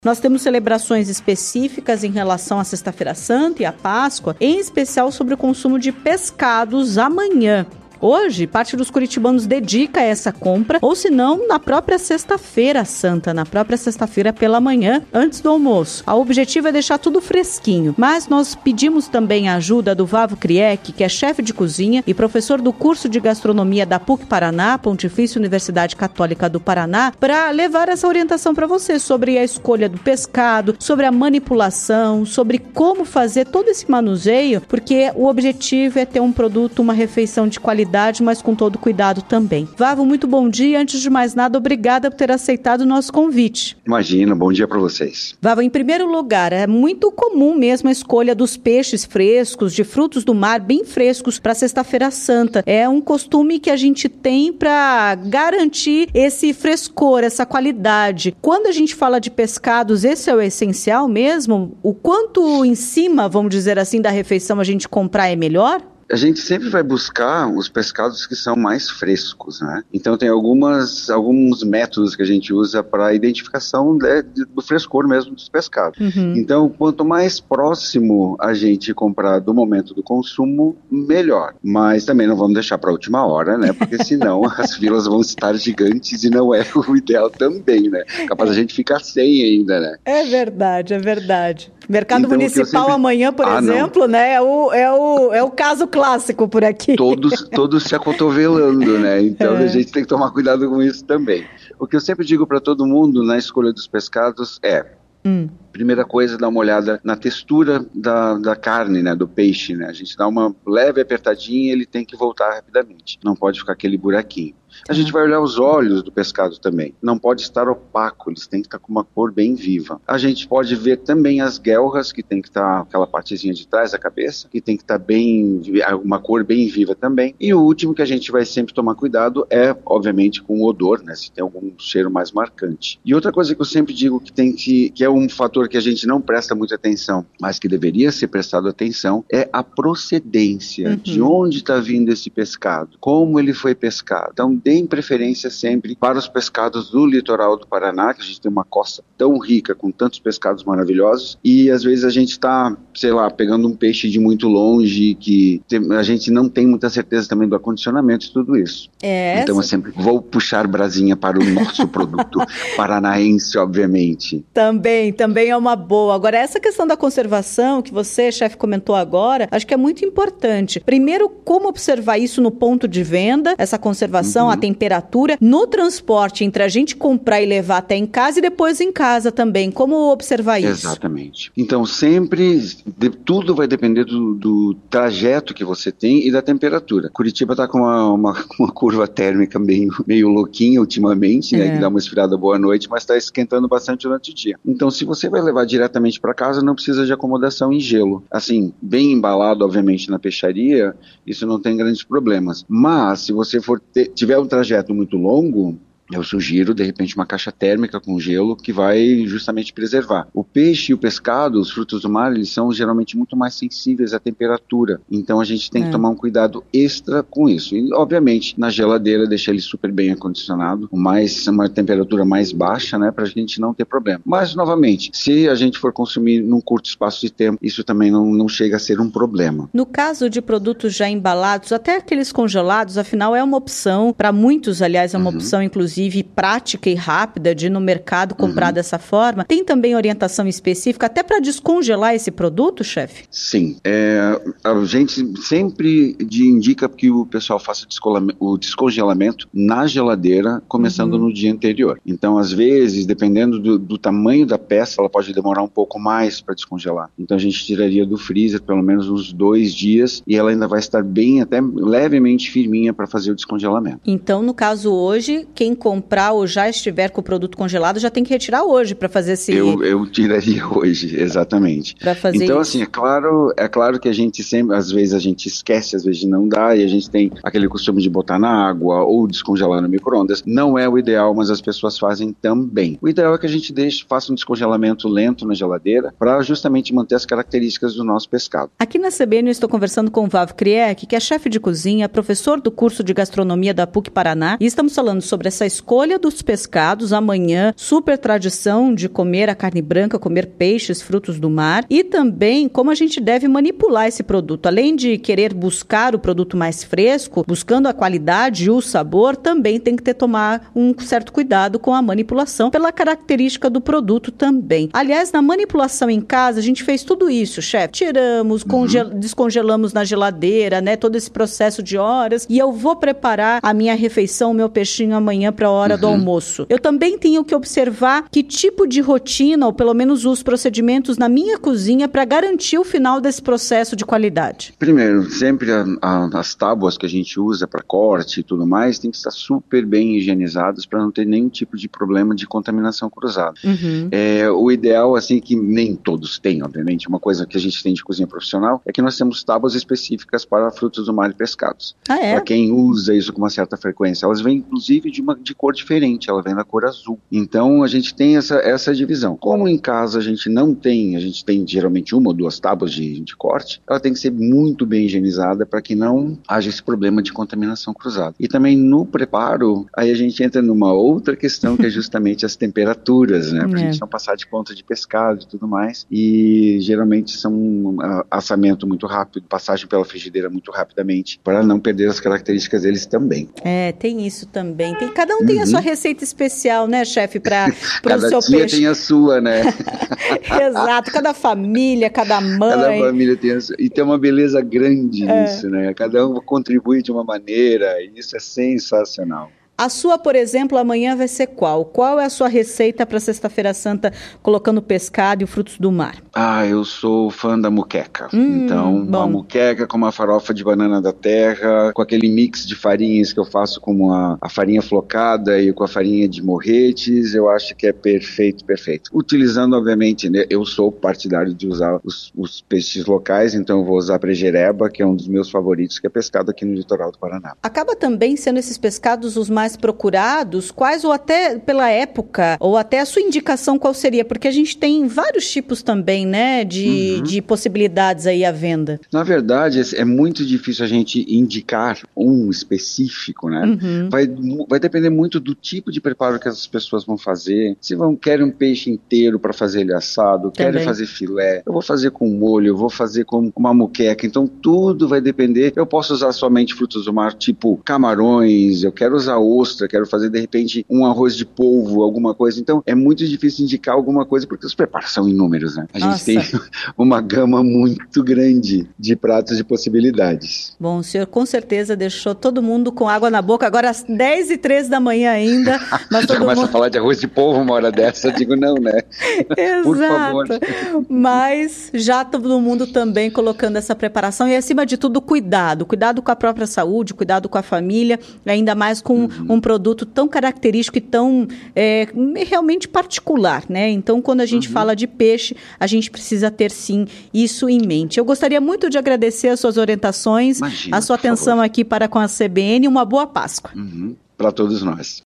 Nós temos celebrações específicas em relação à Sexta-feira Santa e à Páscoa, em especial sobre o consumo de pescados amanhã. Hoje, parte dos curitibanos dedica essa compra, ou se não, na própria Sexta-feira Santa, na própria sexta-feira pela manhã, antes do almoço. O objetivo é deixar tudo fresquinho, mas nós pedimos também a ajuda do Vavo Kriek, que é chefe de cozinha e professor do curso de gastronomia da PUC Paraná, Pontifícia Universidade Católica do Paraná, para levar essa orientação para você sobre a escolha do pescado, sobre a manipulação, sobre como fazer todo esse manuseio, porque o objetivo é ter um produto, uma refeição de qualidade, mas com todo cuidado também. Vavo, muito bom dia. Antes de mais nada, obrigada por ter aceitado o nosso convite. Imagina, bom dia para vocês. Vavo, em primeiro lugar, é muito comum mesmo a escolha dos peixes frescos, de frutos do mar bem frescos para Sexta-feira Santa. É um costume que a gente tem para garantir esse frescor, essa qualidade. Quando a gente fala de pescados, esse é o essencial mesmo? O quanto em cima, vamos dizer assim, da refeição a gente comprar é melhor? A gente sempre vai buscar os pescados que são mais frescos, né? Então tem alguns métodos que a gente usa para a identificação do frescor mesmo dos pescados. Então, quanto mais próximo a gente comprar do momento do consumo, melhor. Mas também não vamos deixar para a última hora, né? Porque senão as filas vão estar gigantes e não é o ideal também, né? Capaz a gente ficar sem ainda, né? É verdade, é verdade. Mercado Municipal amanhã, por exemplo, né? É o caso clássico por aqui. Todos se acotovelando, né? Então a gente tem que tomar cuidado com isso também. O que eu sempre digo para todo mundo na escolha dos pescados é: primeira coisa, dá uma olhada na textura da carne, né, do peixe, né? A gente dá uma leve apertadinha e ele tem que voltar rapidamente. Não pode ficar aquele buraquinho. A gente vai olhar os olhos do pescado também. Não pode estar opaco, eles têm que estar com uma cor bem viva. A gente pode ver também as guelras, que tem que estar aquela partezinha de trás da cabeça, que tem que estar uma cor bem viva também. E o último que a gente vai sempre tomar cuidado é, obviamente, com o odor, né, se tem algum cheiro mais marcante. E outra coisa que eu sempre digo que é um fator que a gente não presta muita atenção, mas que deveria ser prestado atenção, é a procedência. De onde está vindo esse pescado? Como ele foi pescado? Então, deem preferência sempre para os pescados do litoral do Paraná, que a gente tem uma costa tão rica, com tantos pescados maravilhosos, e às vezes a gente está, sei lá, pegando um peixe de muito longe, que a gente não tem muita certeza também do acondicionamento e tudo isso. Então eu sempre vou puxar brasinha para o nosso produto paranaense, obviamente. Também é uma boa. Agora, essa questão da conservação que você, chefe, comentou agora, acho que é muito importante. Primeiro, como observar isso no ponto de venda, essa conservação, a temperatura, no transporte entre a gente comprar e levar até em casa e depois em casa também. Como observar isso? Exatamente. Então, sempre, tudo vai depender do trajeto que você tem e da temperatura. Curitiba está com uma curva térmica meio louquinha ultimamente, né, que dá uma esfriada boa à noite, mas está esquentando bastante durante o dia. Então, se você vai levar diretamente para casa, não precisa de acomodação em gelo. Assim, bem embalado, obviamente, na peixaria, isso não tem grandes problemas. Mas, se você tiver um trajeto muito longo, eu sugiro, de repente, uma caixa térmica com gelo que vai justamente preservar. O peixe e o pescado, os frutos do mar, eles são geralmente muito mais sensíveis à temperatura. Então a gente tem que tomar um cuidado extra com isso. E, obviamente, na geladeira, deixar ele super bem acondicionado, uma temperatura mais baixa, né, pra gente não ter problema. Mas, novamente, se a gente for consumir num curto espaço de tempo, isso também não chega a ser um problema. No caso de produtos já embalados, até aqueles congelados, afinal, é uma opção, para muitos, aliás, é uma opção, inclusive, prática e rápida de ir no mercado comprar dessa forma. Tem também orientação específica até para descongelar esse produto, chefe? Sim. A gente sempre indica que o pessoal faça o descongelamento na geladeira, começando no dia anterior. Então, às vezes, dependendo do tamanho da peça, ela pode demorar um pouco mais para descongelar. Então, a gente tiraria do freezer pelo menos uns 2 dias e ela ainda vai estar bem, até levemente firminha para fazer o descongelamento. Então, no caso hoje, quem comprar ou já estiver com o produto congelado, já tem que retirar hoje para fazer esse... Eu tiraria hoje, exatamente. Para fazer então, isso. Assim, é claro que a gente sempre, às vezes a gente esquece, às vezes não dá, e a gente tem aquele costume de botar na água ou descongelar no micro-ondas. Não é o ideal, mas as pessoas fazem também. O ideal é que a gente faça um descongelamento lento na geladeira para justamente manter as características do nosso pescado. Aqui na CBN eu estou conversando com o Vavo Kriek, que é chefe de cozinha, professor do curso de gastronomia da PUC Paraná, e estamos falando sobre essa escolha escolha dos pescados amanhã, super tradição de comer a carne branca, comer peixes, frutos do mar, e também como a gente deve manipular esse produto. Além de querer buscar o produto mais fresco, buscando a qualidade e o sabor, também tem que tomar um certo cuidado com a manipulação, pela característica do produto também. Aliás, na manipulação em casa, a gente fez tudo isso, chefe. Tiramos, descongelamos na geladeira, né? Todo esse processo de horas. E eu vou preparar a minha refeição, o meu peixinho amanhã para a hora do almoço. Eu também tenho que observar que tipo de rotina, ou pelo menos os procedimentos na minha cozinha para garantir o final desse processo de qualidade. Primeiro, sempre as tábuas que a gente usa para corte e tudo mais tem que estar super bem higienizadas para não ter nenhum tipo de problema de contaminação cruzada. O ideal, assim, que nem todos têm, obviamente, uma coisa que a gente tem de cozinha profissional é que nós temos tábuas específicas para frutos do mar e pescados. Para quem usa isso com uma certa frequência. Elas vêm, inclusive, de cor diferente, ela vem da cor azul. Então, a gente tem essa divisão. Como em casa a gente não tem, a gente tem geralmente uma ou duas tábuas de corte, ela tem que ser muito bem higienizada para que não haja esse problema de contaminação cruzada. E também no preparo, aí a gente entra numa outra questão que é justamente as temperaturas, né? Para a gente não passar de ponta de pescado e tudo mais. E geralmente são assamento muito rápido, passagem pela frigideira muito rapidamente, para não perder as características deles também. Tem isso também. Cada um tem a sua receita especial, né, chefe, para o seu peixe. Cada tia tem a sua, né? Exato, cada família, cada mãe. Cada família tem a sua. E tem uma beleza grande nisso, né? Cada um contribui de uma maneira, e isso é sensacional. A sua, por exemplo, amanhã vai ser qual? Qual é a sua receita para Sexta-feira Santa, colocando o pescado e os frutos do mar? Eu sou fã da moqueca. Então, uma moqueca com uma farofa de banana da terra, com aquele mix de farinhas que eu faço com a farinha flocada e com a farinha de morretes, eu acho que é perfeito, perfeito. Utilizando, obviamente, né, eu sou partidário de usar os peixes locais, então eu vou usar prejereba, que é um dos meus favoritos, que é pescado aqui no litoral do Paraná. Acaba também sendo esses pescados os mais procurados, quais, ou até pela época, ou até a sua indicação qual seria? Porque a gente tem vários tipos também, né, de possibilidades aí à venda. Na verdade, é muito difícil a gente indicar um específico, né? Vai depender muito do tipo de preparo que as pessoas vão fazer. Se querem um peixe inteiro para fazer ele assado, querem fazer filé, eu vou fazer com molho, eu vou fazer com uma moqueca, então tudo vai depender. Eu posso usar somente frutos do mar, tipo camarões, eu quero usar ostra, quero fazer de repente um arroz de polvo, alguma coisa. Então é muito difícil indicar alguma coisa porque os preparos são inúmeros, né? A gente tem uma gama muito grande de pratos e possibilidades. Bom, o senhor com certeza deixou todo mundo com água na boca, agora às 10h03 da manhã ainda. Mas já começa a falar de arroz de polvo uma hora dessa, eu digo não, né? Exato. Por favor. Mas já todo mundo também colocando essa preparação e, acima de tudo, cuidado com a própria saúde, cuidado com a família, ainda mais com um produto tão característico e tão realmente particular, né? Então, quando a gente fala de peixe, a gente precisa ter, sim, isso em mente. Eu gostaria muito de agradecer as suas orientações, a sua atenção aqui para com a CBN. Uma boa Páscoa. Para todos nós.